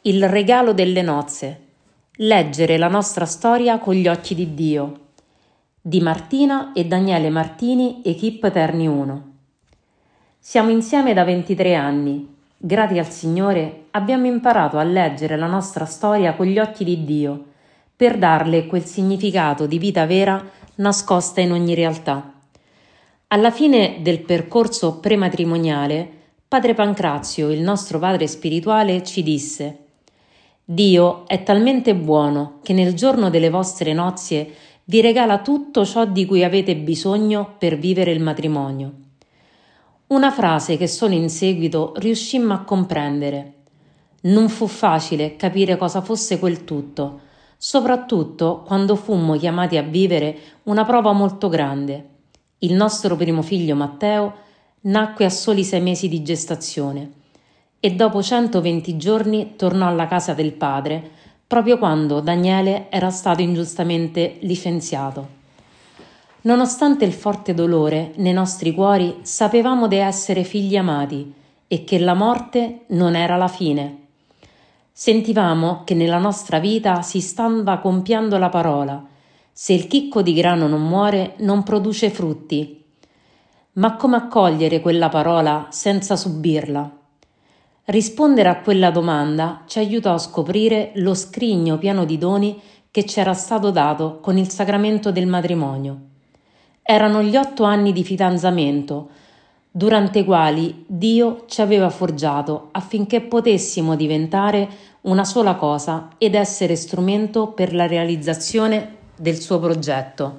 Il regalo delle nozze. Leggere la nostra storia con gli occhi di Dio. Di Martina e Daniele Martini, Equipe Terni 1. Siamo insieme da 23 anni. Grati al Signore abbiamo imparato a leggere la nostra storia con gli occhi di Dio, per darle quel significato di vita vera nascosta in ogni realtà. Alla fine del percorso prematrimoniale, Padre Pancrazio, il nostro padre spirituale, ci disse: Dio è talmente buono che nel giorno delle vostre nozze vi regala tutto ciò di cui avete bisogno per vivere il matrimonio. Una frase che solo in seguito riuscimmo a comprendere. Non fu facile capire cosa fosse quel tutto, soprattutto quando fummo chiamati a vivere una prova molto grande. Il nostro primo figlio Matteo nacque a soli 6 mesi di gestazione e dopo 120 giorni tornò alla casa del padre, proprio quando Daniele era stato ingiustamente licenziato. Nonostante il forte dolore nei nostri cuori, sapevamo di essere figli amati e che la morte non era la fine. Sentivamo che nella nostra vita si stava compiendo la parola: se il chicco di grano non muore, non produce frutti. Ma come accogliere quella parola senza subirla? Rispondere a quella domanda ci aiutò a scoprire lo scrigno pieno di doni che c'era stato dato con il sacramento del matrimonio. Erano gli 8 anni di fidanzamento, durante i quali Dio ci aveva forgiato affinché potessimo diventare una sola cosa ed essere strumento per la realizzazione del suo progetto.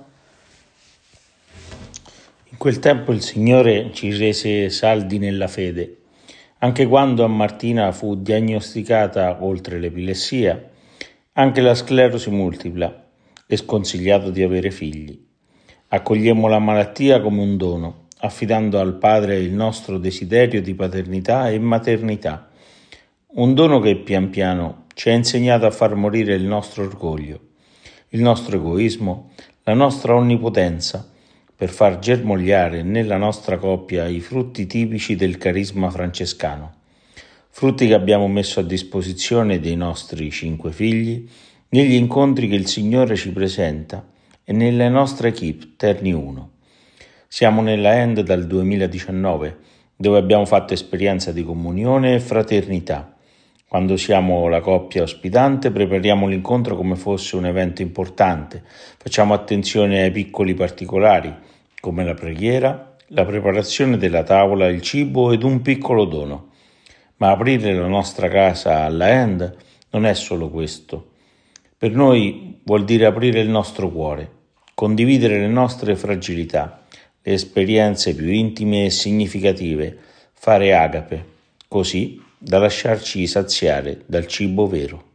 In quel tempo il Signore ci rese saldi nella fede. Anche quando a Martina fu diagnosticata, oltre l'epilessia, anche la sclerosi multipla e sconsigliato di avere figli. Accogliemmo la malattia come un dono, affidando al Padre il nostro desiderio di paternità e maternità. Un dono che pian piano ci ha insegnato a far morire il nostro orgoglio, il nostro egoismo, la nostra onnipotenza, per far germogliare nella nostra coppia i frutti tipici del carisma francescano, frutti che abbiamo messo a disposizione dei nostri 5 figli negli incontri che il Signore ci presenta e nella nostra equipe Terni 1. Siamo nella End dal 2019, dove abbiamo fatto esperienza di comunione e fraternità. Quando siamo la coppia ospitante, prepariamo l'incontro come fosse un evento importante. Facciamo attenzione ai piccoli particolari, come la preghiera, la preparazione della tavola, il cibo ed un piccolo dono. Ma aprire la nostra casa alla End non è solo questo. Per noi vuol dire aprire il nostro cuore, condividere le nostre fragilità, le esperienze più intime e significative, fare agape, così da lasciarci saziare dal cibo vero.